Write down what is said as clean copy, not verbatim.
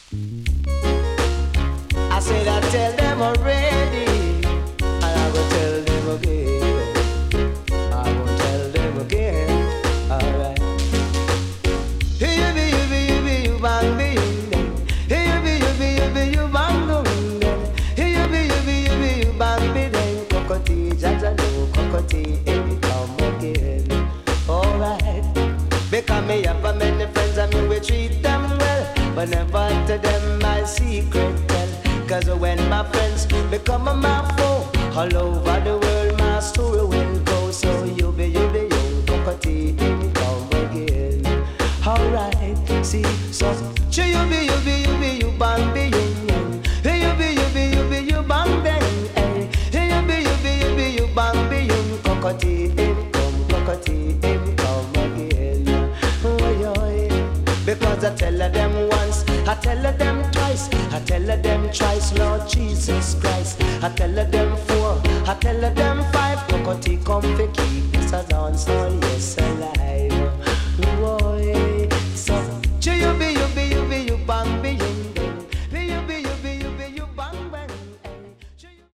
I said I tell them already, and I will tell them again. I will tell them again. Alright. Hey, you bang me, hey, you bang me, hey, you bang me, then cockatoo, jaja no cockatoo, and come again. Alright. Because me have a many friends and me will treat them well, but never to them my secret tell. Cause when my friends become my foe, all over the world my story will go. So you be cockatoo, come again. Alright, see, so you be, you bang be, hey, you be, you bang then, hey, you be, you bang be, cockatoo, come again. Because I tell them once, I tell them twice, I tell them thrice, Lord Jesus Christ. I tell them four, I tell them five, cockatoo come for keep this a dance on you.